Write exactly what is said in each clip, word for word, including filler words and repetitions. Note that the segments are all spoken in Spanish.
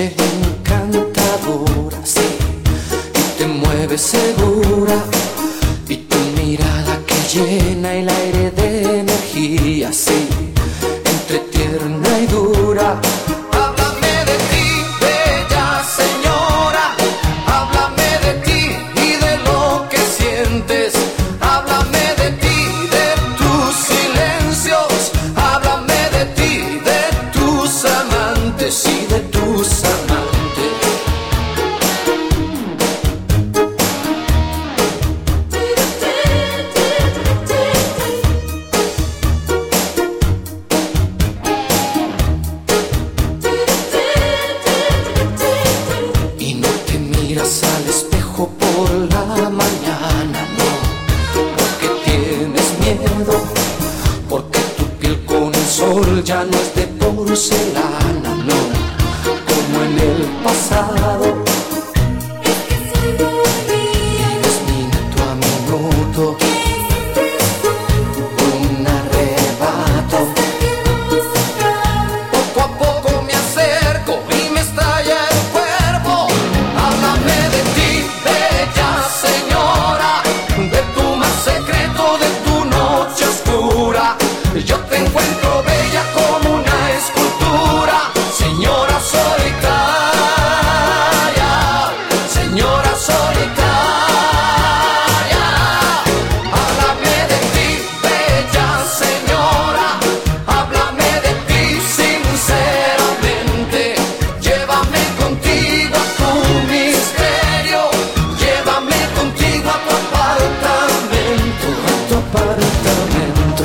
noche encantadora, sí, y te mueves segura, y tu mirada que llena el aire de energía, sí, entre tierna y dura. Háblame de ti, bella señora, háblame de ti y de lo que sientes, háblame de ti, de tus silencios, háblame de ti, de tus amantes y de tus amantes. Y no te miras al espejo por la mañana, no, porque tienes miedo, porque tu piel con el sol ya no es de porcelana, no, como en el pasado. Vives minuto a minuto un arrebato. Poco a poco me acerco y me estalla el cuerpo. Háblame de ti, bella señora, de tu más secreto, de tu noche oscura. Yo te encuentro bella como una escultura, señora solitaria, señora solitaria. Háblame de ti, bella señora, háblame de ti sinceramente. Llévame contigo a tu misterio, llévame contigo a tu apartamento, a tu apartamento.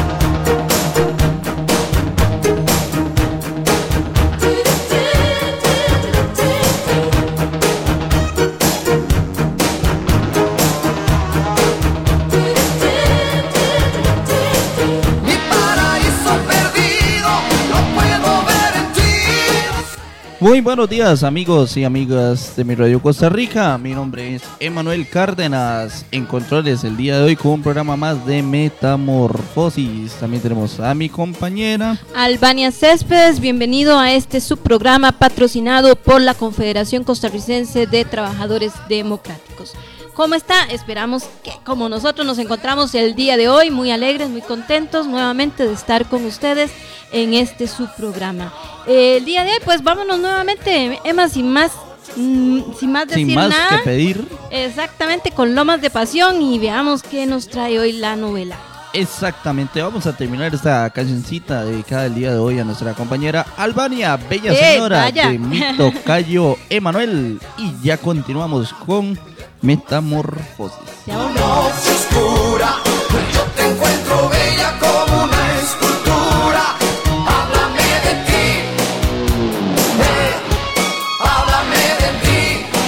Mi paraíso perdido, lo puedo ver en ti. Muy buenos días, amigos y amigas de mi Radio Costa Rica. Mi nombre es Emanuel Cárdenas. En controles el día de hoy con un programa más de Metamorfosis. También tenemos a mi compañera. Albania Céspedes, bienvenido a este subprograma patrocinado por la Confederación Costarricense de Trabajadores Democráticos. ¿Cómo está? Esperamos que como nosotros nos encontramos el día de hoy, muy alegres, muy contentos nuevamente de estar con ustedes en este subprograma. Eh, el día de hoy, pues vámonos nuevamente, Emma, sin más, mm, sin más decir Sin más nada. que pedir. Exactamente, con Lomas de Pasión, y veamos qué nos trae hoy la novela. Exactamente, vamos a terminar esta cancioncita dedicada el día de hoy a nuestra compañera Albania, bella ¡Eh, señora vaya! de mi tocayo Emanuel. Y ya continuamos con Metamorfosis. Ya volvemos. Noche oscura, yo te encuentro bella como una escultura. Háblame de ti, eh, háblame de ti,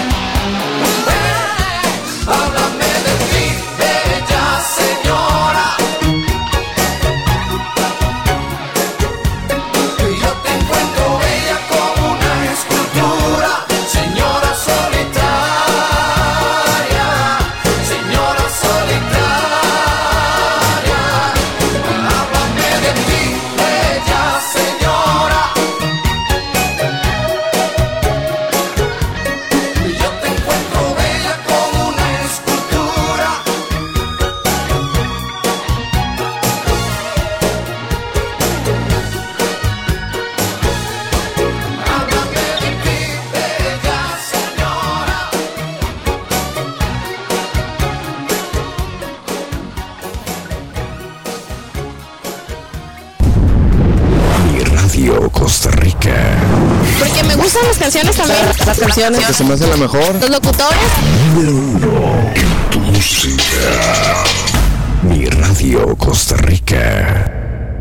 eh, háblame de ti, bella señora. Yo te encuentro bella como una escultura, señora solitaria, señora solitaria. Háblame de ti, bella señora. Yo te encuentro bella como una escultura. Háblame de ti, bella señora. Mi Radio Costa Rica. Porque me gustan las canciones también. Las canciones. Que se me hace la mejor. Los locutores. Número uno en tu música. Mi Radio Costa Rica.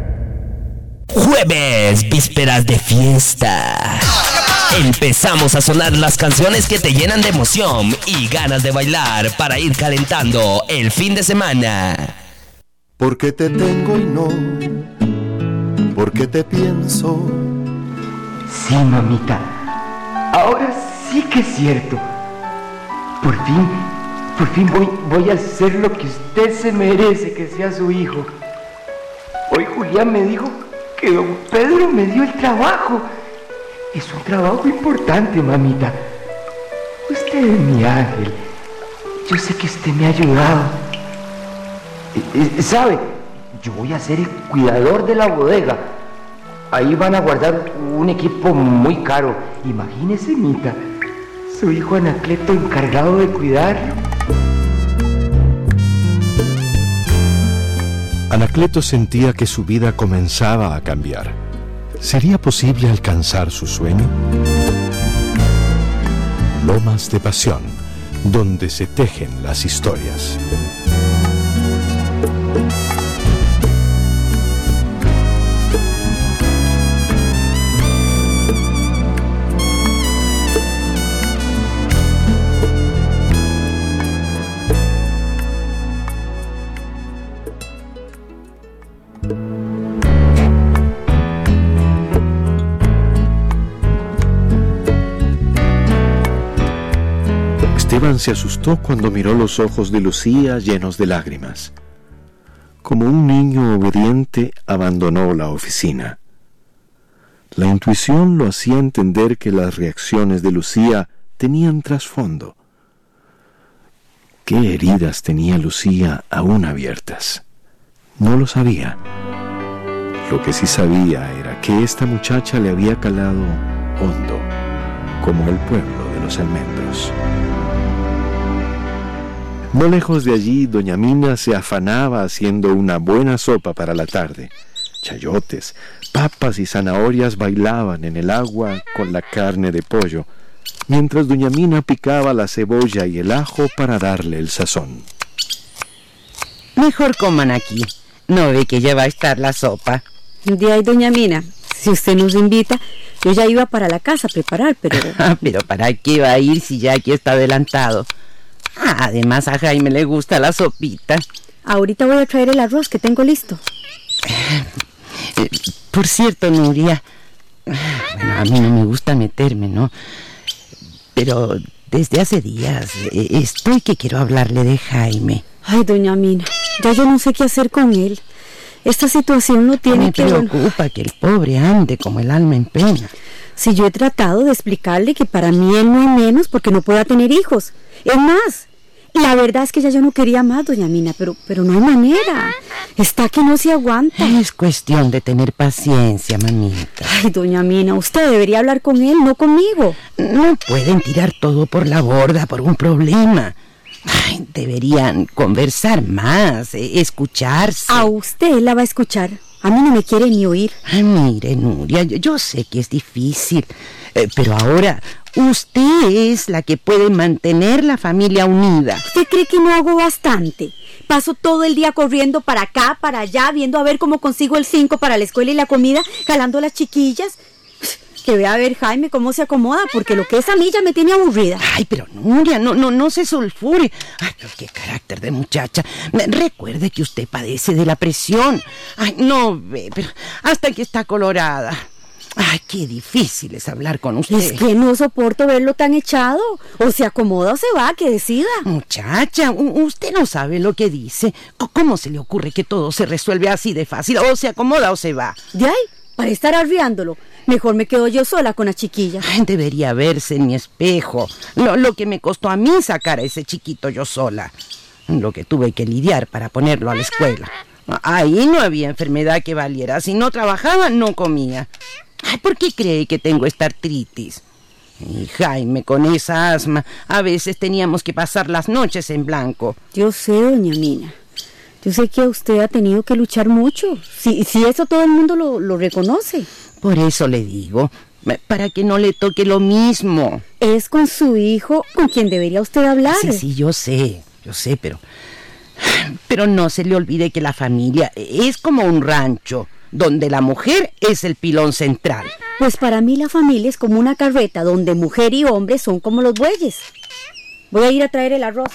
Jueves, vísperas de fiesta. Empezamos a sonar las canciones que te llenan de emoción y ganas de bailar para ir calentando el fin de semana. Porque te tengo y no, porque te pienso. Sí, mamita, ahora sí que es cierto. Por fin, por fin voy, voy a hacer lo que usted se merece, que sea su hijo. Hoy Julián me dijo que don Pedro me dio el trabajo. Es un trabajo importante, mamita. Usted es mi ángel. Yo sé que usted me ha ayudado. ¿Sabe? Yo voy a ser el cuidador de la bodega. Ahí van a guardar un equipo muy caro. Imagínese, Mita, su hijo Anacleto encargado de cuidarlo. Anacleto sentía que su vida comenzaba a cambiar. ¿Sería posible alcanzar su sueño? Lomas de Pasión, donde se tejen las historias. Esteban se asustó cuando miró los ojos de Lucía llenos de lágrimas. Como un niño obediente, abandonó la oficina. La intuición lo hacía entender que las reacciones de Lucía tenían trasfondo. ¿Qué heridas tenía Lucía aún abiertas? No lo sabía. Lo que sí sabía era que esta muchacha le había calado hondo, como el pueblo de los almendros. No lejos de allí, doña Mina se afanaba haciendo una buena sopa para la tarde. Chayotes, papas y zanahorias bailaban en el agua con la carne de pollo, mientras doña Mina picaba la cebolla y el ajo para darle el sazón. Mejor coman aquí. No ve que ya va a estar la sopa. De ahí, doña Mina, si usted nos invita, yo ya iba para la casa a preparar, pero... ¿Pero para qué va a ir si ya aquí está adelantado? Además, a Jaime le gusta la sopita. Ahorita voy a traer el arroz que tengo listo. Eh, por cierto, Nuria, bueno, a mí no me gusta meterme, ¿no? Pero desde hace días eh, estoy que quiero hablarle de Jaime. Ay, doña Mina, ya yo no sé qué hacer con él. Esta situación no tiene me que... Me preocupa que el pobre ande como el alma en pena. Si yo he tratado de explicarle que para mí él no es menos porque no pueda tener hijos. Es más, la verdad es que ya yo no quería más, doña Mina, pero, pero no hay manera. Está que no se aguanta. Es cuestión de tener paciencia, mamita. Ay, doña Mina, usted debería hablar con él, no conmigo. No pueden tirar todo por la borda por un problema. Ay, deberían conversar más, eh, escucharse. A usted la va a escuchar. A mí no me quiere ni oír. Ay, mire, Nuria, yo, yo sé que es difícil, eh, pero ahora usted es la que puede mantener la familia unida. ¿Usted cree que no hago bastante? Paso todo el día corriendo para acá, para allá, viendo a ver cómo consigo el cinco para la escuela y la comida, jalando a las chiquillas. Que vea a ver Jaime cómo se acomoda, porque lo que es a mí ya me tiene aburrida. Ay, pero Nuria, no, no, no se sulfure. Ay, pero qué carácter de muchacha. Recuerde que usted padece de la presión. Ay, no ve, pero hasta que está colorada. Ay, qué difícil es hablar con usted. Es que no soporto verlo tan echado. O se acomoda o se va, que decida. Muchacha, usted no sabe lo que dice. ¿Cómo se le ocurre que todo se resuelve así de fácil? O se acomoda o se va. De ahí, para estar arriándolo. Mejor me quedo yo sola con la chiquilla. Ay, debería verse en mi espejo. Lo, lo que me costó a mí sacar a ese chiquito yo sola. Lo que tuve que lidiar para ponerlo a la escuela. Ahí no había enfermedad que valiera. Si no trabajaba, no comía. Ay, ¿por qué cree que tengo esta artritis? Y Jaime, con esa asma, a veces teníamos que pasar las noches en blanco. Yo sé, doña Mina. Yo sé que usted ha tenido que luchar mucho. Si, si eso todo el mundo lo, lo reconoce. Por eso le digo, para que no le toque lo mismo. Es con su hijo con quien debería usted hablar. Sí, sí, yo sé, yo sé, pero... Pero no se le olvide que la familia es como un rancho, donde la mujer es el pilón central. Pues para mí la familia es como una carreta, donde mujer y hombre son como los bueyes. Voy a ir a traer el arroz.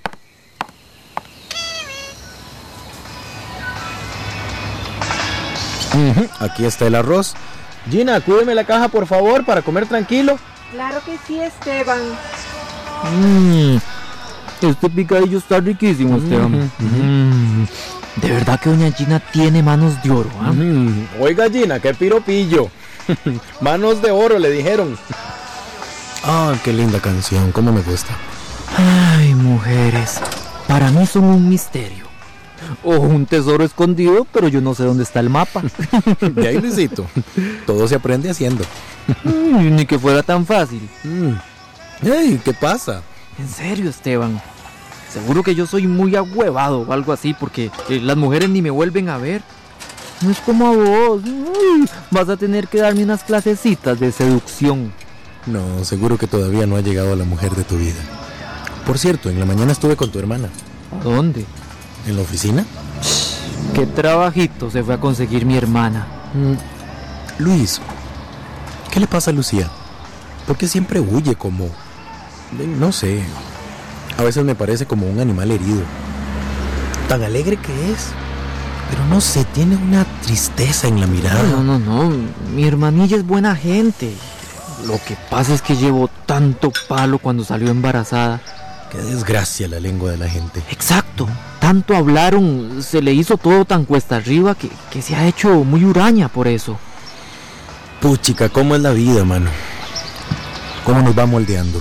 Uh-huh. Aquí está el arroz. Gina, cuídeme la caja por favor para comer tranquilo. Claro que sí, Esteban. Mmm, este picadillo está riquísimo, Esteban. Uh-huh. Mm, de verdad que doña Gina tiene manos de oro, ¿eh? Uh-huh. Oiga, Gina, qué piropillo. Manos de oro le dijeron. Ah, qué linda canción, cómo me gusta. Ay, mujeres, para mí son un misterio. O un tesoro escondido, pero yo no sé dónde está el mapa. De ahí, Luisito, todo se aprende haciendo. Mm, ni que fuera tan fácil. Mm. Hey, ¿qué pasa? En serio, Esteban. Seguro que yo soy muy ahuevado o algo así, porque eh, las mujeres ni me vuelven a ver. No es como a vos. Uy, vas a tener que darme unas clasecitas de seducción. No, seguro que todavía no ha llegado la mujer de tu vida. Por cierto, en la mañana estuve con tu hermana. ¿A dónde? ¿En la oficina? Qué trabajito se fue a conseguir mi hermana. Mm. Luis, ¿qué le pasa a Lucía? ¿Por qué siempre huye como... no sé... A veces me parece como un animal herido. Tan alegre que es, pero no sé, tiene una tristeza en la mirada. No, no, no, mi hermanilla es buena gente. Lo que pasa es que llevó tanto palo cuando salió embarazada. Qué desgracia la lengua de la gente. Exacto, tanto hablaron, se le hizo todo tan cuesta arriba que, que se ha hecho muy huraña por eso. Puchica, ¿cómo es la vida, mano? ¿Cómo nos va moldeando?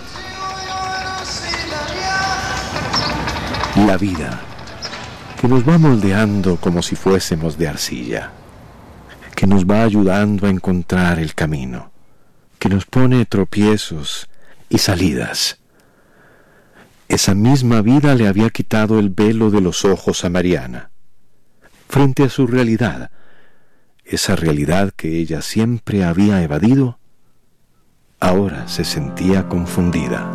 La vida, que nos va moldeando como si fuésemos de arcilla, que nos va ayudando a encontrar el camino, que nos pone tropiezos y salidas. Esa misma vida le había quitado el velo de los ojos a Mariana. Frente a su realidad, esa realidad que ella siempre había evadido, ahora se sentía confundida.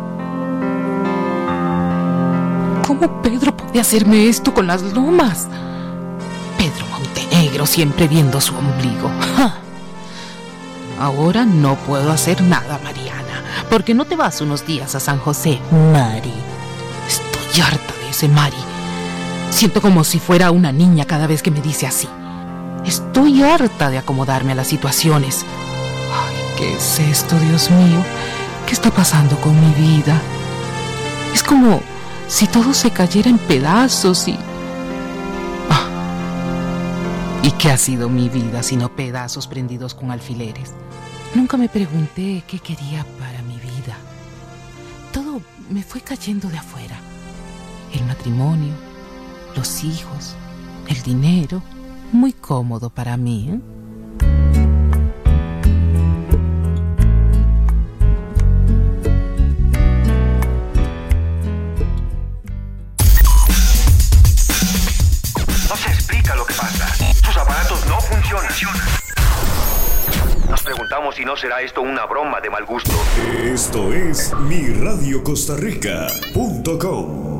¿Cómo Pedro puede hacerme esto con las lomas? Pedro Montenegro siempre viendo su ombligo. ¡Ja! Ahora no puedo hacer nada, Mariana. ¿Por qué no te vas unos días a San José, Mari? Estoy harta de ese Mari. Siento como si fuera una niña cada vez que me dice así. Estoy harta de acomodarme a las situaciones. Ay, ¿qué es esto, Dios mío? ¿Qué está pasando con mi vida? Es como... si todo se cayera en pedazos y... Ah. ¿Y qué ha sido mi vida sino pedazos prendidos con alfileres? Nunca me pregunté qué quería para mi vida. Todo me fue cayendo de afuera. El matrimonio, los hijos, el dinero. Muy cómodo para mí, ¿eh? Nos preguntamos si no será esto una broma de mal gusto. Esto es mi radio costa rica punto com.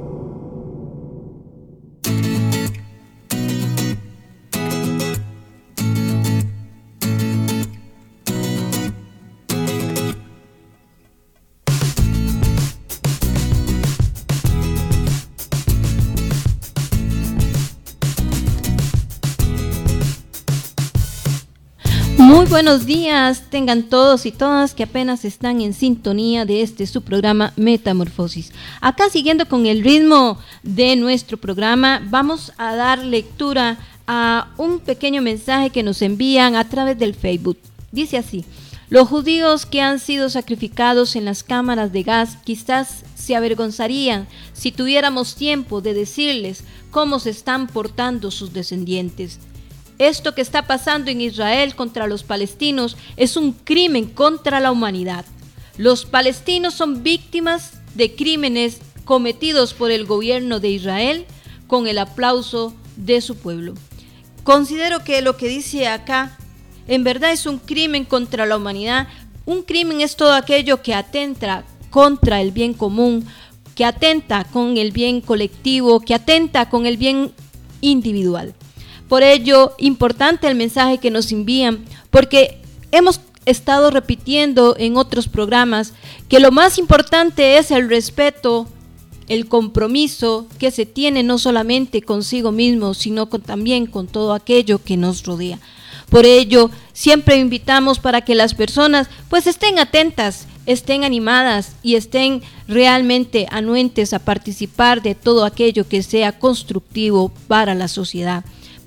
Muy buenos días, tengan todos y todas que apenas están en sintonía de este su programa Metamorfosis. Acá siguiendo con el ritmo de nuestro programa, vamos a dar lectura a un pequeño mensaje que nos envían a través del Facebook. Dice así: los judíos que han sido sacrificados en las cámaras de gas quizás se avergonzarían si tuviéramos tiempo de decirles cómo se están portando sus descendientes. Esto que está pasando en Israel contra los palestinos es un crimen contra la humanidad. Los palestinos son víctimas de crímenes cometidos por el gobierno de Israel con el aplauso de su pueblo. Considero que lo que dice acá en verdad es un crimen contra la humanidad. Un crimen es todo aquello que atenta contra el bien común, que atenta con el bien colectivo, que atenta con el bien individual. Por ello, importante el mensaje que nos envían, porque hemos estado repitiendo en otros programas que lo más importante es el respeto, el compromiso que se tiene no solamente consigo mismo, sino con, también con todo aquello que nos rodea. Por ello, siempre invitamos para que las personas pues estén atentas, estén animadas y estén realmente anuentes a participar de todo aquello que sea constructivo para la sociedad.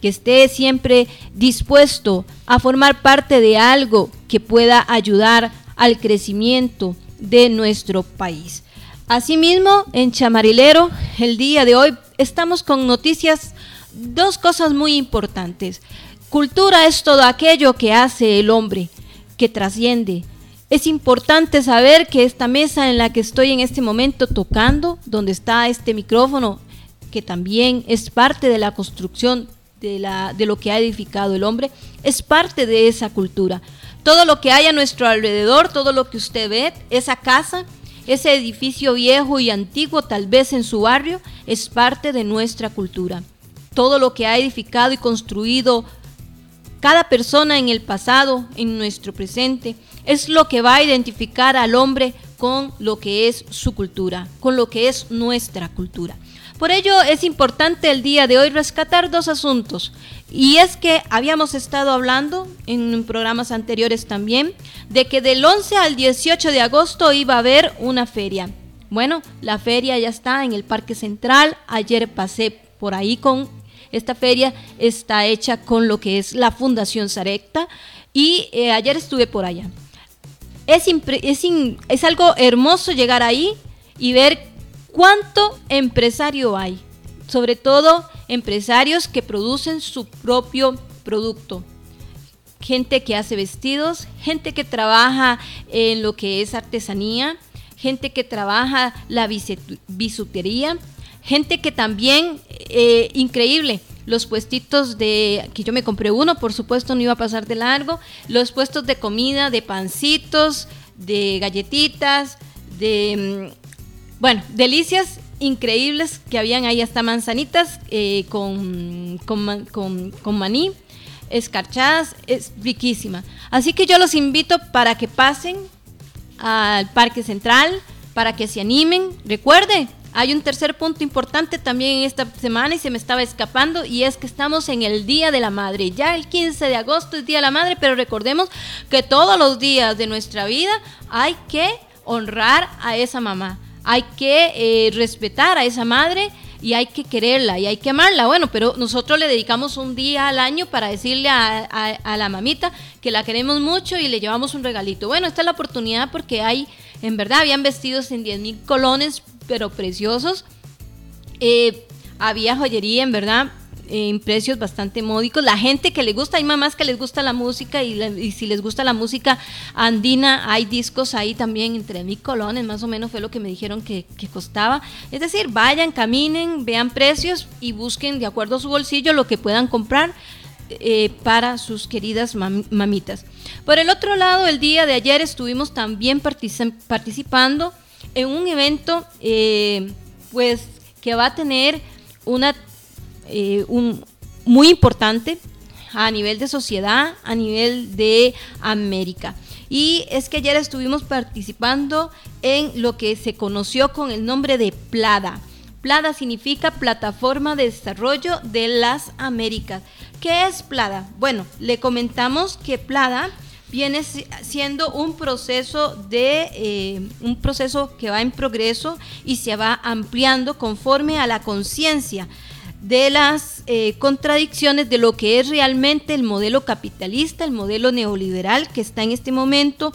que esté siempre dispuesto a formar parte de algo que pueda ayudar al crecimiento de nuestro país. Asimismo, en Chamarilero, el día de hoy estamos con noticias, dos cosas muy importantes. Cultura es todo aquello que hace el hombre, que trasciende. Es importante saber que esta mesa en la que estoy en este momento tocando, donde está este micrófono, que también es parte de la construcción de, la, de lo que ha edificado el hombre, es parte de esa cultura. Todo lo que hay a nuestro alrededor, todo lo que usted ve, esa casa, ese edificio viejo y antiguo, tal vez en su barrio, es parte de nuestra cultura. Todo lo que ha edificado y construido cada persona en el pasado, en nuestro presente, es lo que va a identificar al hombre con lo que es su cultura, con lo que es nuestra cultura. Por ello es importante el día de hoy rescatar dos asuntos, y es que habíamos estado hablando en programas anteriores también de que del once al dieciocho de agosto iba a haber una feria. Bueno, la feria ya está en el Parque Central. Ayer pasé por ahí con esta feria, está hecha con lo que es la Fundación Sarepta, y eh, ayer estuve por allá. Es, impre- es, in- es algo hermoso llegar ahí y ver cuánto empresario hay, sobre todo empresarios que producen su propio producto. Gente que hace vestidos, gente que trabaja en lo que es artesanía, gente que trabaja la bisutería, gente que también, eh, increíble, los puestitos de, que yo me compré uno, por supuesto no iba a pasar de largo, los puestos de comida, de pancitos, de galletitas, de, bueno, delicias increíbles que habían ahí, hasta manzanitas eh, con, con, con, con maní, escarchadas, es riquísima. Así que yo los invito para que pasen al Parque Central, para que se animen. Recuerde, hay un tercer punto importante también en esta semana y se me estaba escapando, y es que estamos en el Día de la Madre. Ya el quince de agosto es Día de la Madre, pero recordemos que todos los días de nuestra vida hay que honrar a esa mamá, hay que eh, respetar a esa madre y hay que quererla y hay que amarla. Bueno, pero nosotros le dedicamos un día al año para decirle a, a, a la mamita que la queremos mucho y le llevamos un regalito. Bueno, esta es la oportunidad porque hay, en verdad, habían vestidos en diez mil colones, pero preciosos. Eh, había joyería, en verdad, en precios bastante módicos. La gente que le gusta, hay mamás que les gusta la música y, la, y si les gusta la música andina, hay discos ahí también entre mil colones, más o menos fue lo que me dijeron que, que costaba. Es decir, vayan, caminen, vean precios y busquen de acuerdo a su bolsillo lo que puedan comprar eh, para sus queridas mam- mamitas. Por el otro lado, el día de ayer estuvimos también particip- participando en un evento eh, pues que va a tener una Eh, un, muy importante a nivel de sociedad, a nivel de América. Y es que ayer estuvimos participando en lo que se conoció con el nombre de PLADA. PLADA significa Plataforma de Desarrollo de las Américas. ¿Qué es PLADA? Bueno, le comentamos que PLADA viene siendo un proceso de eh, un proceso que va en progreso y se va ampliando conforme a la conciencia de las eh, contradicciones de lo que es realmente el modelo capitalista, el modelo neoliberal que está en este momento,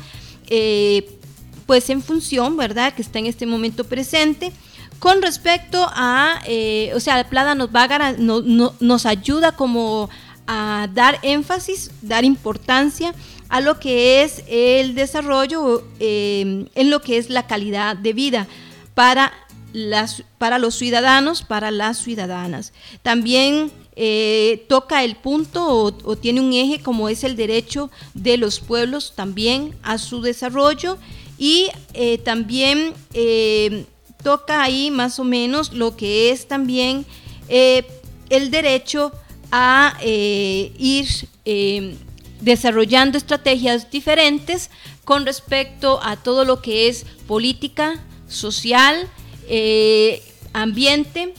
eh, pues en función, ¿verdad?, que está en este momento presente, con respecto a, eh, o sea, PLADA nos va a no, no, nos ayuda como a dar énfasis, dar importancia a lo que es el desarrollo, eh, en lo que es la calidad de vida para Las, para los ciudadanos, para las ciudadanas. También eh, toca el punto o, o tiene un eje como es el derecho de los pueblos también a su desarrollo y eh, también eh, toca ahí más o menos lo que es también eh, el derecho a eh, ir eh, desarrollando estrategias diferentes con respecto a todo lo que es política social, Eh, ambiente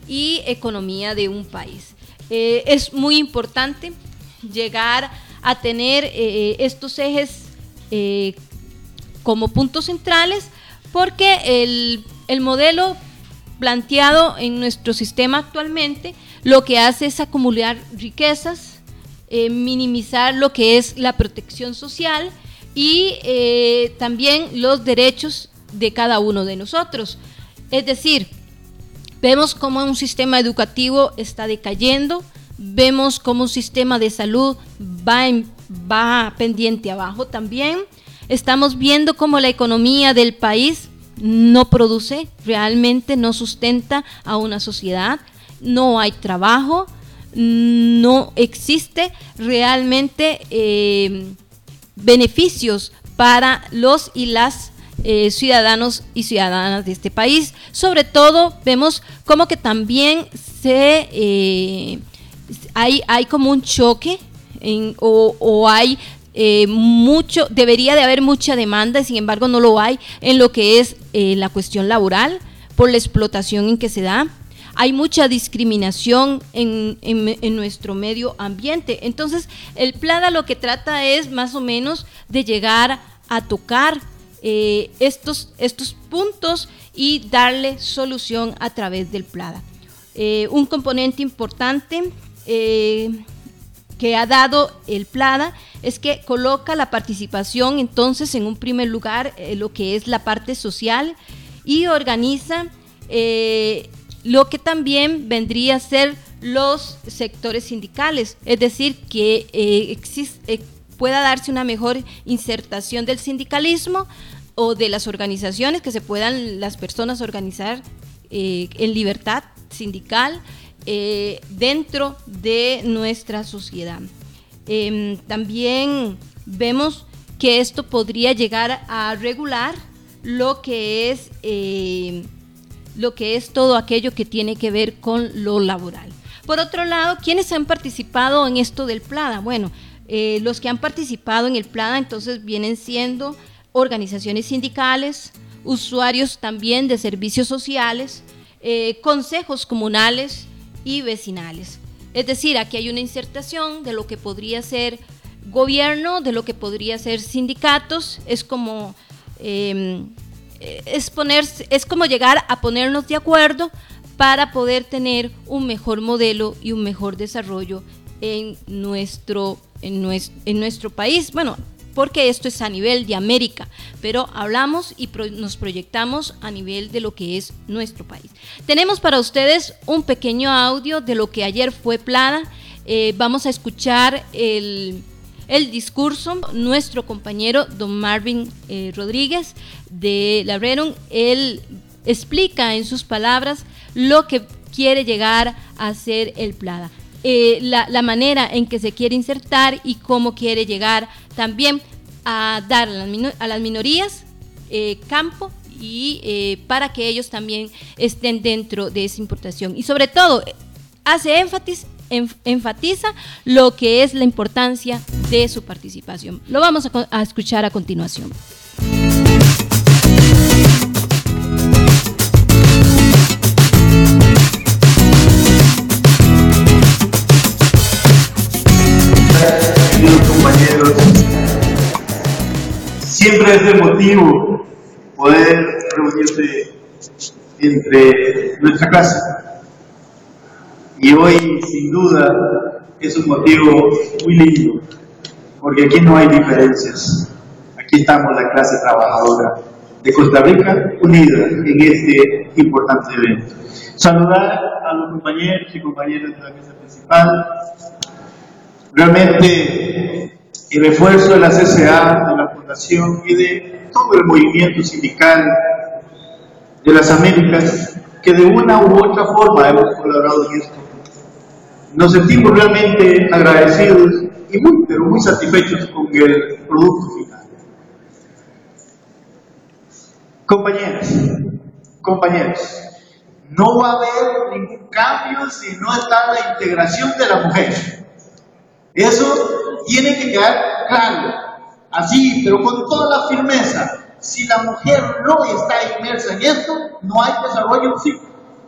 y economía de un país. Eh, es muy importante llegar a tener eh, estos ejes eh, como puntos centrales porque el, el modelo planteado en nuestro sistema actualmente lo que hace es acumular riquezas, eh, minimizar lo que es la protección social y eh, también los derechos de cada uno de nosotros. Es decir, vemos cómo un sistema educativo está decayendo, vemos cómo un sistema de salud va, en, va pendiente abajo también. Estamos viendo cómo la economía del país no produce, realmente no sustenta a una sociedad, no hay trabajo, no existe realmente eh, beneficios para los y las eh, ciudadanos y ciudadanas de este país. Sobre todo vemos como que también se eh, hay, hay como un choque en, o, o hay Eh, mucho, debería de haber mucha demanda, sin embargo no lo hay en lo que es eh, la cuestión laboral, por la explotación en que se da. Hay mucha discriminación en, en, en nuestro medio ambiente. Entonces el PLADA lo que trata es más o menos de llegar a tocar eh, estos, estos puntos y darle solución a través del PLADA. Eh, un componente importante eh, que ha dado el PLADA es que coloca la participación entonces en un primer lugar eh, lo que es la parte social y organiza eh, lo que también vendría a ser los sectores sindicales, es decir, que eh, existe, eh, pueda darse una mejor insertación del sindicalismo o de las organizaciones, que se puedan las personas organizar eh, en libertad sindical eh, dentro de nuestra sociedad. Eh, también vemos que esto podría llegar a regular lo que es eh, lo que es todo aquello que tiene que ver con lo laboral. Por otro lado, ¿quiénes han participado en esto del PLADA? Bueno, eh, los que han participado en el PLADA entonces vienen siendo organizaciones sindicales, usuarios también de servicios sociales, eh, consejos comunales y vecinales. Es decir, aquí hay una insertación de lo que podría ser gobierno, de lo que podría ser sindicatos. Es como eh, es ponerse, es como llegar a ponernos de acuerdo para poder tener un mejor modelo y un mejor desarrollo en nuestro, en nuestro, en nuestro país. Bueno, porque esto es a nivel de América, pero hablamos y pro, nos proyectamos a nivel de lo que es nuestro país. Tenemos para ustedes un pequeño audio de lo que ayer fue PLADA. Eh, vamos a escuchar el, el discurso. Nuestro compañero don Marvin eh, Rodríguez de la Rerum, él explica en sus palabras lo que quiere llegar a ser el PLADA. Eh, la, la manera en que se quiere insertar y cómo quiere llegar también a dar a las, minor, a las minorías eh, campo y eh, para que ellos también estén dentro de esa importación. Y sobre todo hace énfasis, enf, enfatiza lo que es la importancia de su participación. Lo vamos a, a escuchar a continuación. Compañeros, siempre es emotivo poder reunirse entre nuestra clase y hoy sin duda es un motivo muy lindo porque aquí no hay diferencias, aquí estamos la clase trabajadora de Costa Rica unida en este importante evento. Saludar a los compañeros y compañeras de la mesa principal. Realmente el esfuerzo de la C C A, de la Fundación y de todo el movimiento sindical de las Américas, que de una u otra forma hemos colaborado en esto, nos sentimos realmente agradecidos y muy, pero muy satisfechos con el producto final. Compañeras, compañeros, no va a haber ningún cambio si no está la integración de la mujer. Eso tiene que quedar claro, así, pero con toda la firmeza. Si la mujer no está inmersa en esto, no hay desarrollo posible.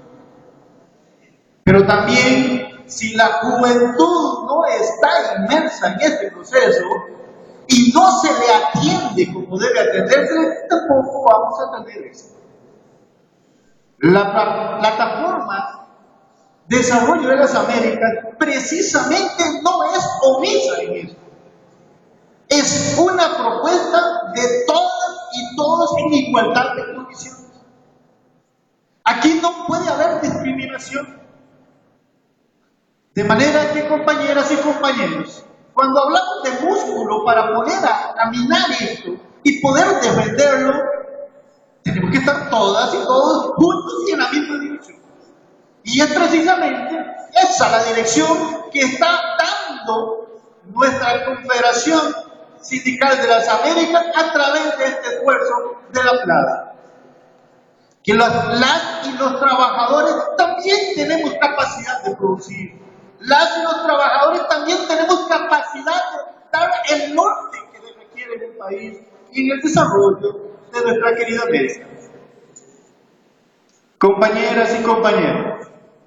Pero también, si la juventud no está inmersa en este proceso y no se le atiende como debe atenderse, tampoco vamos a atender esto. La plataforma Desarrollo de las Américas precisamente no es omisa en esto. Es una propuesta de todas y todos en igualdad de condiciones. Aquí no puede haber discriminación. De manera que, compañeras y compañeros, cuando hablamos de músculo para poder a caminar esto y poder defenderlo, tenemos que estar todas y todos juntos y en la misma dirección. Y es precisamente esa la dirección que está dando nuestra Confederación Sindical de las Américas a través de este esfuerzo de la plata. Que las, las y los trabajadores también tenemos capacidad de producir. Las y los trabajadores también tenemos capacidad de dar el norte que requiere el país y en el desarrollo de nuestra querida América. Compañeras y compañeros,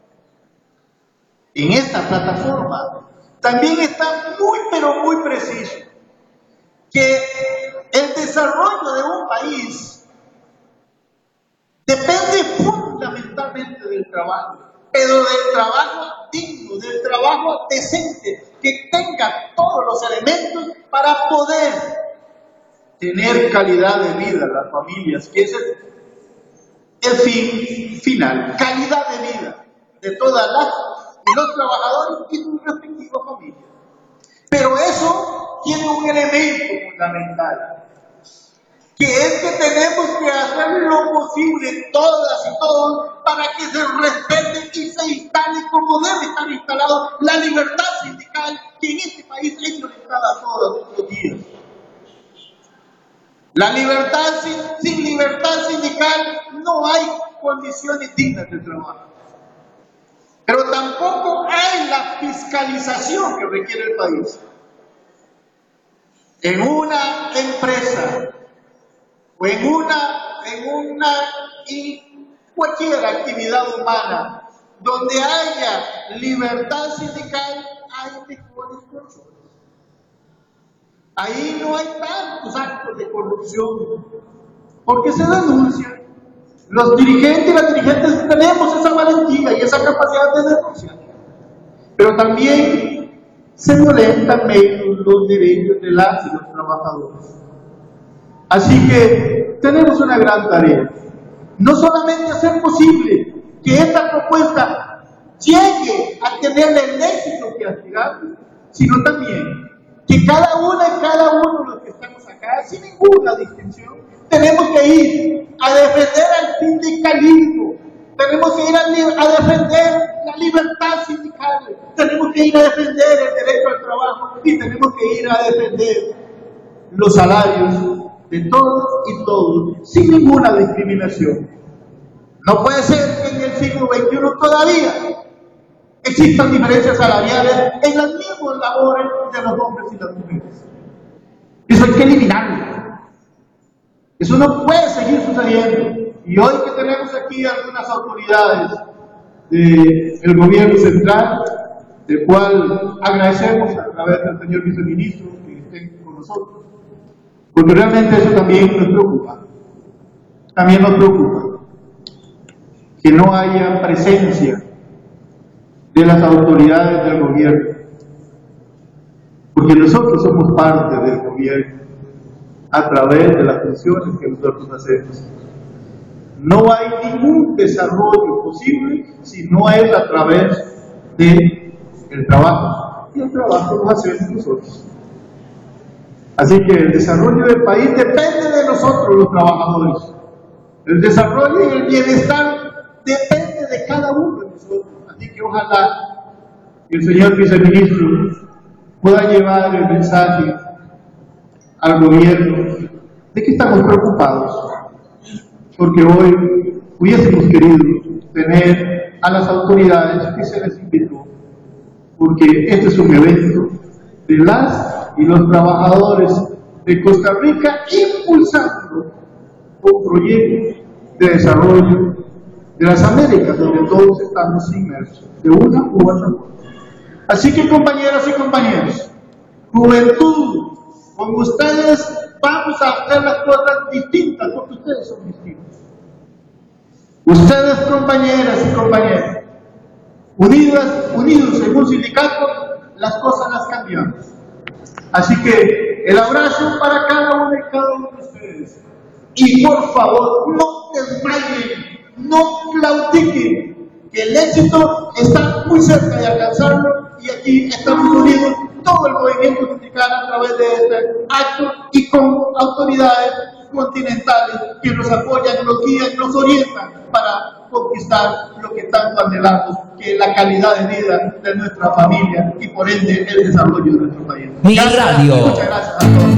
en esta plataforma también está muy pero muy preciso que el desarrollo de un país depende fundamentalmente del trabajo, pero del trabajo digno, del trabajo decente, que tenga todos los elementos para poder tener calidad de vida a las familias, que es el, el fin final, calidad de vida de todas las y los trabajadores y sus respectivas familias. Pero eso tiene un elemento fundamental, que es que tenemos que hacer lo posible, todas y todos, para que se respete y se instale como debe estar instalado la libertad sindical que en este país es violentada todos los días. La libertad, sin, sin libertad sindical no hay condiciones dignas de trabajo. Pero tampoco hay la fiscalización que requiere el país. En una empresa o en una, en una y cualquier actividad humana donde haya libertad sindical, hay mejores controles. Ahí no hay tantos actos de corrupción, porque se denuncian. Los dirigentes y las dirigentes tenemos esa valentía y esa capacidad de denunciar. Pero también se violentan menos los derechos de las y los trabajadores. Así que tenemos una gran tarea. No solamente hacer posible que esta propuesta llegue a tener el éxito que aspiramos, sino también que cada una y cada uno de los que estamos acá, sin ninguna distinción, tenemos que ir a defender al sindicalismo, tenemos que ir a, a defender la libertad sindical, tenemos que ir a defender el derecho al trabajo y tenemos que ir a defender los salarios de todos y todos, sin ninguna discriminación. No puede ser que en el siglo veintiuno todavía existan diferencias salariales en las mismas labores de los hombres y las mujeres. Eso hay que eliminarlo. Eso no puede seguir sucediendo. Y hoy que tenemos aquí algunas autoridades del gobierno central, del cual agradecemos a través del señor viceministro que estén con nosotros, porque realmente eso también nos preocupa. También nos preocupa que no haya presencia de las autoridades del gobierno, porque nosotros somos parte del gobierno a través de las funciones que nosotros hacemos. No hay ningún desarrollo posible si no es a través del trabajo, y el trabajo lo hacemos nosotros. Así que el desarrollo del país depende de nosotros los trabajadores. El desarrollo y el bienestar depende de cada uno de nosotros. Así que ojalá el señor viceministro pueda llevar el mensaje al gobierno de que estamos preocupados, porque hoy hubiésemos querido tener a las autoridades que se les invitó, porque este es un evento de las y los trabajadores de Costa Rica impulsando un proyecto de desarrollo de las Américas, donde todos estamos inmersos de una u otra forma. Así que, compañeras y compañeros, juventud, con ustedes vamos a hacer las cosas distintas, porque ustedes son distintos. Ustedes, compañeras y compañeros, unidas, unidos en un sindicato, las cosas las cambiamos. Así que el abrazo para cada uno y cada uno de ustedes. Y por favor, no desmayen, no claudiquen, que el éxito está muy cerca de alcanzarlo, y aquí estamos unidos todo el movimiento sindical a través de este acto y con autoridades continentales que nos apoyan, nos guían, nos orientan para conquistar lo que tanto anhelamos, que es la calidad de vida de nuestra familia y por ende el desarrollo de nuestro país. Mi radio. Muchas gracias a todos.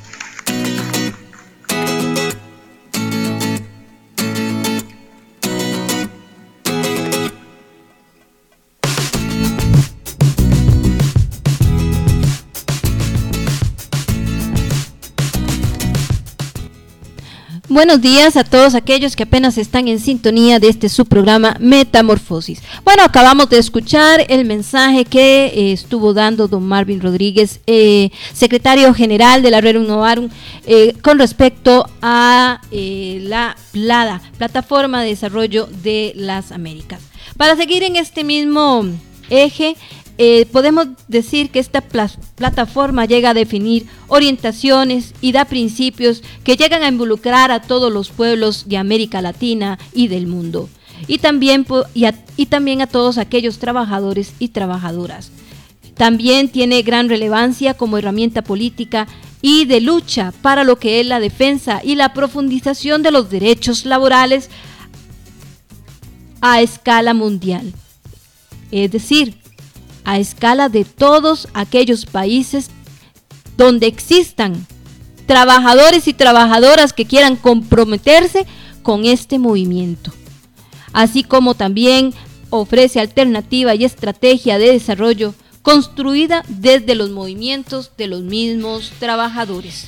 Buenos días a todos aquellos que apenas están en sintonía de este subprograma Metamorfosis. Bueno, acabamos de escuchar el mensaje que eh, estuvo dando don Marvin Rodríguez, eh, secretario general de la Rerum Novarum, eh, con respecto a eh, la PLADA, Plataforma de Desarrollo de las Américas. Para seguir en este mismo eje, Eh, podemos decir que esta pla- plataforma llega a definir orientaciones y da principios que llegan a involucrar a todos los pueblos de América Latina y del mundo, y también, po- y, a, y también a todos aquellos trabajadores y trabajadoras. También tiene gran relevancia como herramienta política y de lucha para lo que es la defensa y la profundización de los derechos laborales a escala mundial. Es decir, a escala de todos aquellos países donde existan trabajadores y trabajadoras que quieran comprometerse con este movimiento, así como también ofrece alternativa y estrategia de desarrollo construida desde los movimientos de los mismos trabajadores.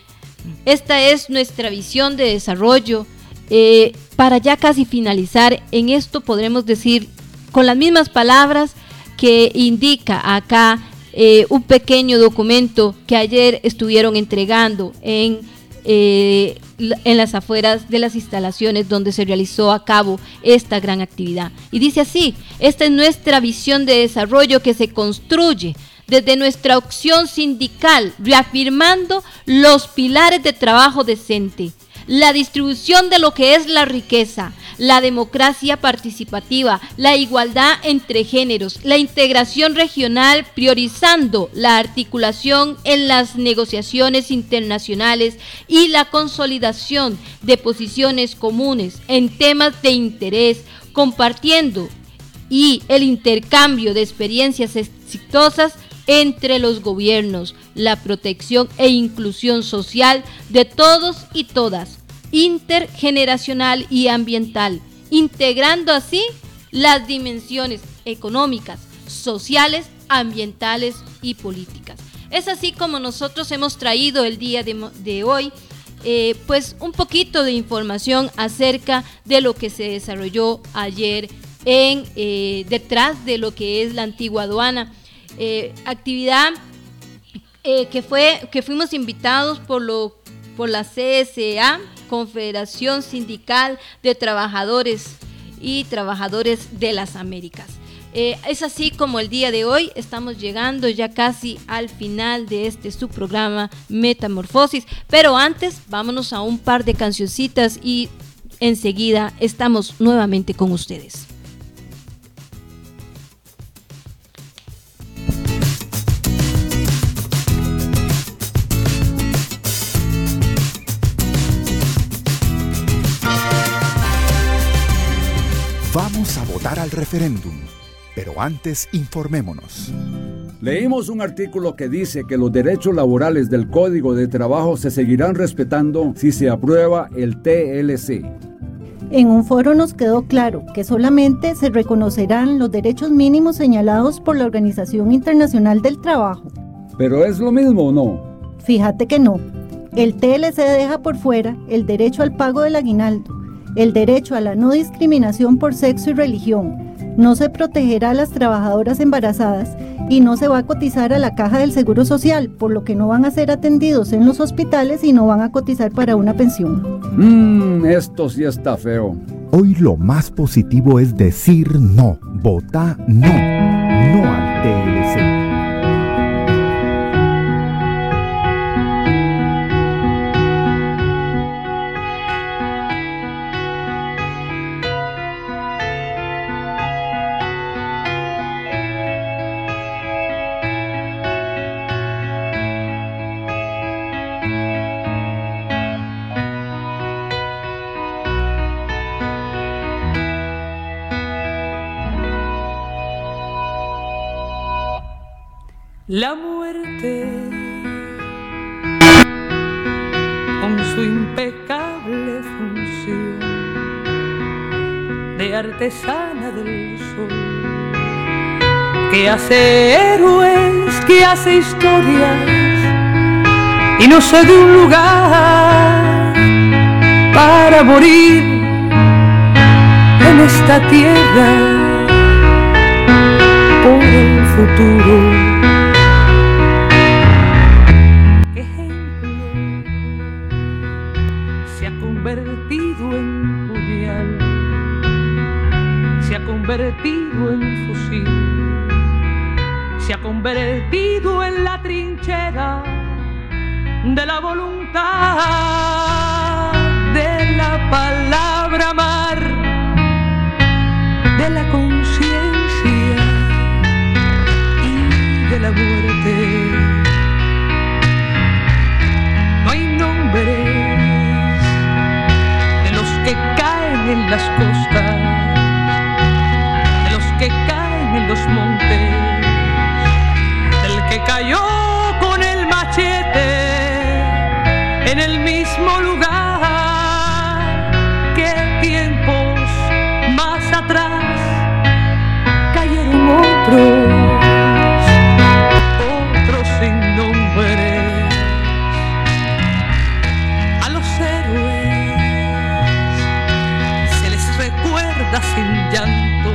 Esta es nuestra visión de desarrollo. Eh, para ya casi finalizar, en esto podremos decir con las mismas palabras que indica acá eh, un pequeño documento que ayer estuvieron entregando en, eh, en las afueras de las instalaciones donde se realizó a cabo esta gran actividad. Y dice así: esta es nuestra visión de desarrollo que se construye desde nuestra opción sindical, reafirmando los pilares de trabajo decente, la distribución de lo que es la riqueza, la democracia participativa, la igualdad entre géneros, la integración regional, priorizando la articulación en las negociaciones internacionales y la consolidación de posiciones comunes en temas de interés, compartiendo y el intercambio de experiencias exitosas entre los gobiernos, la protección e inclusión social de todos y todas, intergeneracional y ambiental, integrando así las dimensiones económicas, sociales, ambientales y políticas. Es así como nosotros hemos traído el día de, de hoy eh, pues un poquito de información acerca de lo que se desarrolló ayer en eh, detrás de lo que es la antigua aduana, eh, actividad eh, que fue que fuimos invitados por lo por la C S A, Confederación Sindical de Trabajadores y Trabajadores de las Américas. Eh, es así como el día de hoy estamos llegando ya casi al final de este subprograma Metamorfosis, pero antes vámonos a un par de cancioncitas y enseguida estamos nuevamente con ustedes. Vamos a votar al referéndum, pero antes informémonos. Leímos un artículo que dice que los derechos laborales del Código de Trabajo se seguirán respetando si se aprueba el T L C. En un foro nos quedó claro que solamente se reconocerán los derechos mínimos señalados por la Organización Internacional del Trabajo. ¿Pero es lo mismo o no? Fíjate que no. El T L C deja por fuera el derecho al pago del aguinaldo, el derecho a la no discriminación por sexo y religión. No se protegerá a las trabajadoras embarazadas y no se va a cotizar a la caja del Seguro Social, por lo que no van a ser atendidos en los hospitales y no van a cotizar para una pensión. Mmm, esto sí está feo. Hoy lo más positivo es decir no. Vota no. No al T L C. La muerte, con su impecable función de artesana del sol, que hace héroes, que hace historias y no cede un lugar para morir en esta tierra por el futuro. Convertido en fusil, se ha convertido en la trinchera de la voluntad, de la palabra amar, de la conciencia y de la muerte. No hay nombres de los que caen en las costas, que caen en los montes, el que cayó con el machete en el mismo lugar que tiempos más atrás cayeron otros, otros sin nombre. A los héroes se les recuerda sin llanto,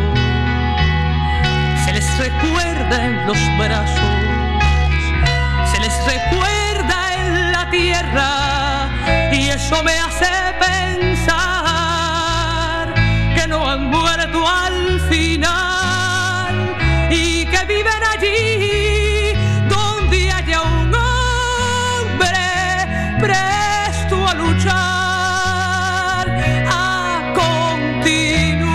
recuerda en los brazos, se les recuerda en la tierra, y eso me hace pensar que no han muerto al final y que viven allí donde haya un hombre presto a luchar, a continuar.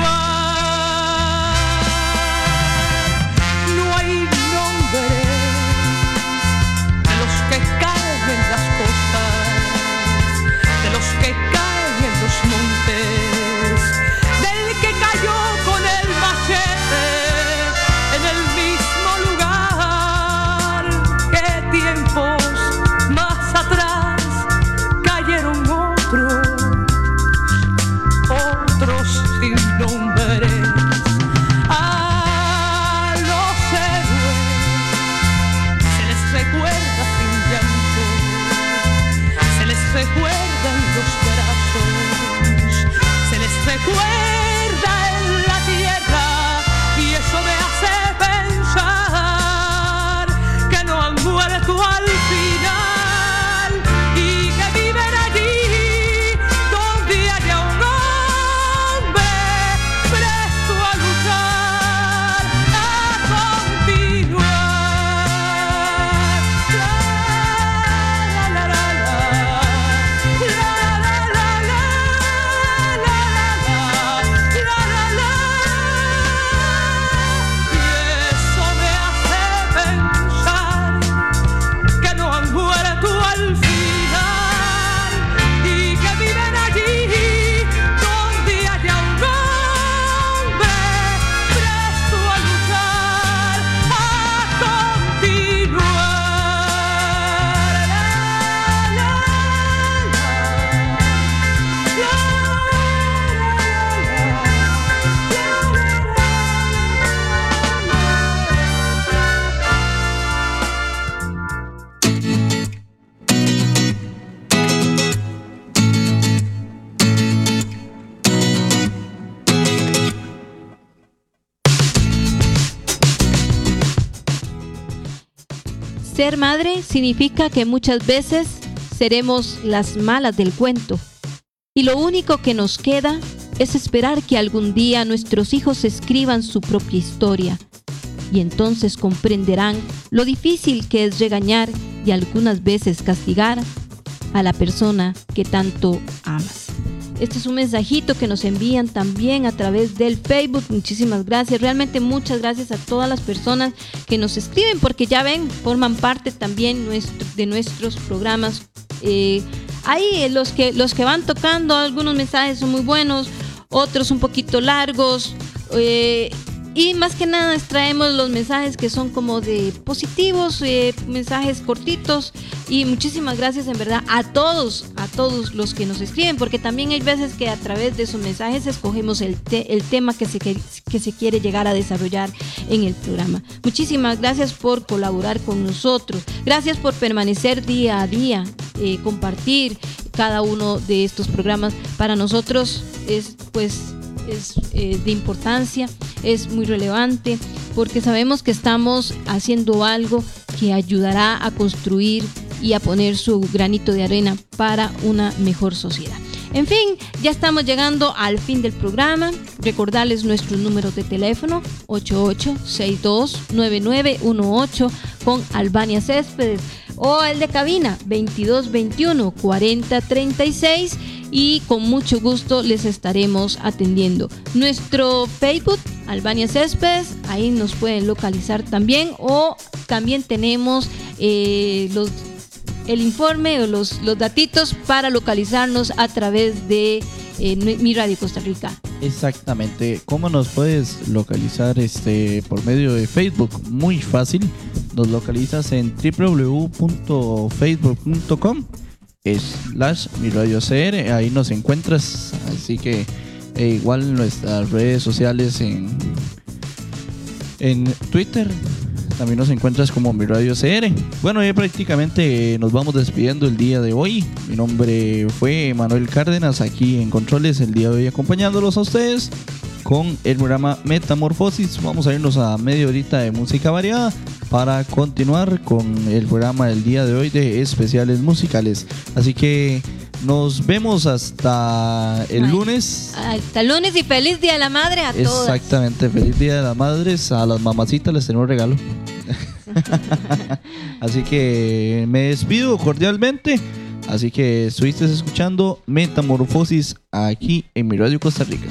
Ser madre significa que muchas veces seremos las malas del cuento y lo único que nos queda es esperar que algún día nuestros hijos escriban su propia historia y entonces comprenderán lo difícil que es regañar y algunas veces castigar a la persona que tanto amas. Este es un mensajito que nos envían también a través del Facebook. Muchísimas gracias, realmente muchas gracias a todas las personas que nos escriben, porque ya ven, forman parte también nuestro, de nuestros programas. Eh, ahí los que, los que van tocando, algunos mensajes son muy buenos, otros un poquito largos, eh, y más que nada extraemos los mensajes que son como de positivos, eh, mensajes cortitos. Y muchísimas gracias en verdad a todos, a todos los que nos escriben, porque también hay veces que a través de sus mensajes escogemos el, te- el tema que se, que, que se quiere llegar a desarrollar en el programa. Muchísimas gracias por colaborar con nosotros, gracias por permanecer día a día, eh, compartir cada uno de estos programas. Para nosotros es pues es eh, de importancia, es muy relevante, porque sabemos que estamos haciendo algo que ayudará a construir y a poner su granito de arena para una mejor sociedad. En fin, ya estamos llegando al fin del programa. Recordarles nuestros números de teléfono: ocho ocho seis dos nueve nueve uno ocho con Albania Céspedes, o el de cabina veintidós veintiuno cuarenta treinta y seis, y con mucho gusto les estaremos atendiendo. Nuestro Facebook, Albania Céspedes, ahí nos pueden localizar también, o también tenemos eh, los el informe o los, los datitos para localizarnos a través de eh, Mi Radio Costa Rica. Exactamente. ¿Cómo nos puedes localizar este por medio de Facebook? Muy fácil. Nos localizas en w w w punto facebook punto com slash Mi Radio C R. Ahí nos encuentras. Así que eh, igual nuestras redes sociales en, en Twitter. También nos encuentras como Mi Radio C R. Bueno, ya prácticamente nos vamos despidiendo el día de hoy. Mi nombre fue Manuel Cárdenas, aquí en Controles el día de hoy, acompañándolos a ustedes con el programa Metamorfosis. Vamos a irnos a media horita de música variada para continuar con el programa del día de hoy de especiales musicales. Así que nos vemos hasta el Ay, lunes. Hasta el lunes y feliz Día de la Madre a todos. Exactamente, feliz Día de las Madres. A las mamacitas les tengo un regalo. Así que me despido cordialmente. Así que estuviste escuchando Metamorfosis aquí en Mi Radio Costa Rica.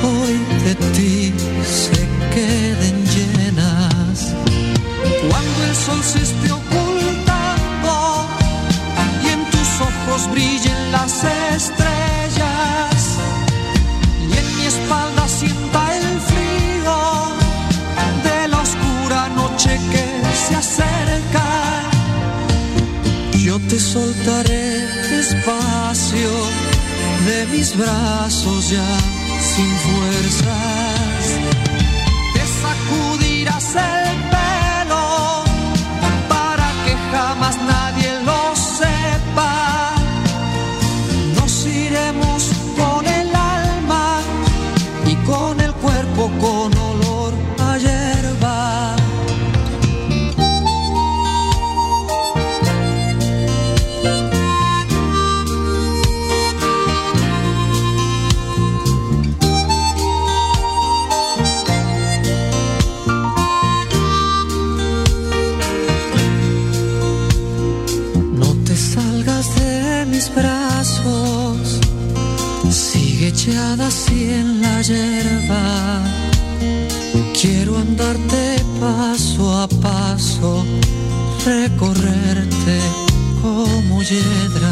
Cuando el sol se esté ocultando y en tus ojos brillen las estrellas y en mi espalda sienta el frío de la oscura noche que se acerca. Yo te soltaré despacio de mis brazos ya sin fuerzas. Te sacudirás el pelo para que jamás nadie lo sepa. Nos iremos con el alma y con el cuerpo con olor a hierba. Brazos, sigue echada así en la hierba. Quiero andarte paso a paso, recorrerte como hiedra.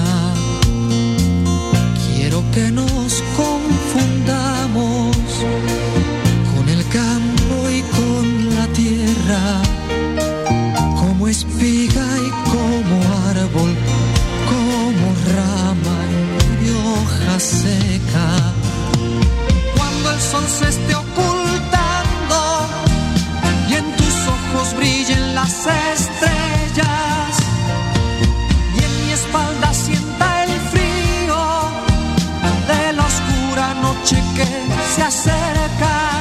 Quiero que nos confundamos con el campo y con la tierra, como espiga y como árbol, como rama y hoja seca. Cuando el sol se esté ocultando y en tus ojos brillen las estrellas y en mi espalda sienta el frío de la oscura noche que se acerca,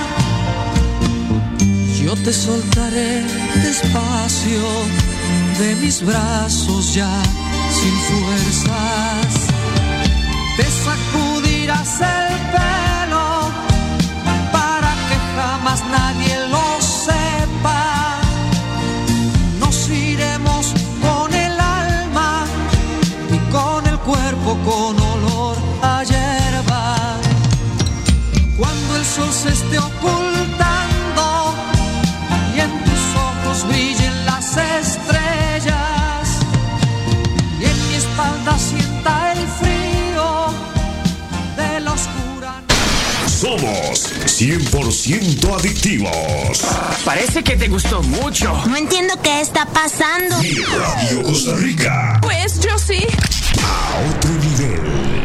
yo te soltaré despacio de mis brazos ya sin fuerzas. Te sacudirás el pelo para que jamás nadie lo sepa. Nos iremos con el alma y con el cuerpo con olor a hierba. Cuando el sol se esté ocultando y en tus ojos brillen las estrellas y en mi espalda sienta el frío de la oscura. Somos cien por ciento adictivos. Parece que te gustó mucho. No entiendo qué está pasando. Mi Radio Costa Rica. Pues yo sí. A otro nivel.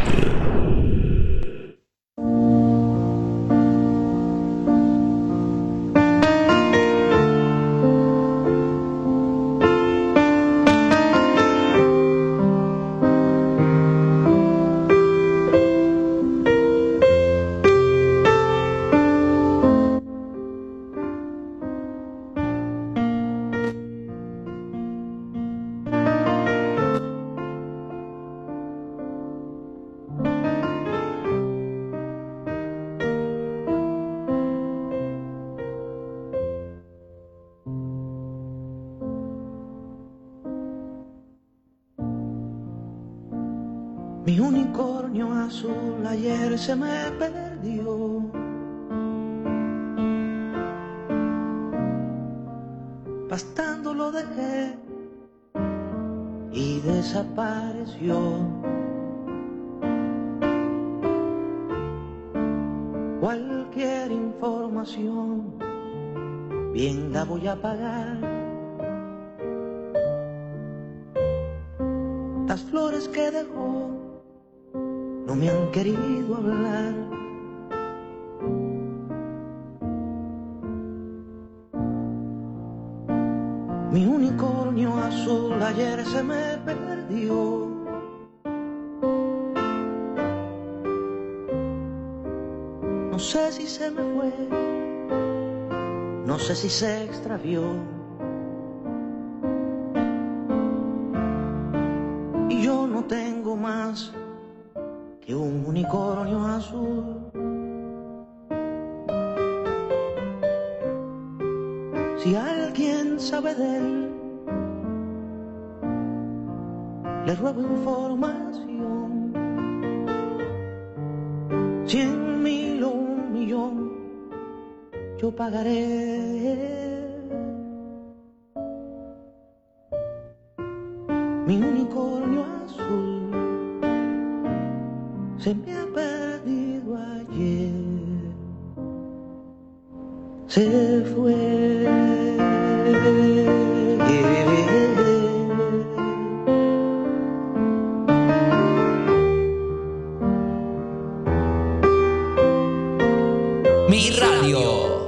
Mi unicornio azul ayer se me perdió. Pastando lo dejé y desapareció. Cualquier información bien la voy a pagar. Las flores que dejó no me han querido hablar. Mi unicornio azul ayer se me perdió. No sé si se me fue, no sé si se extravió. Y yo no tengo más que un unicornio azul. Si alguien sabe de él, le ruego información. Cien mil o un millón, yo pagaré. mi unicornio azul se me ha perdido ayer, se fue. Mi radio.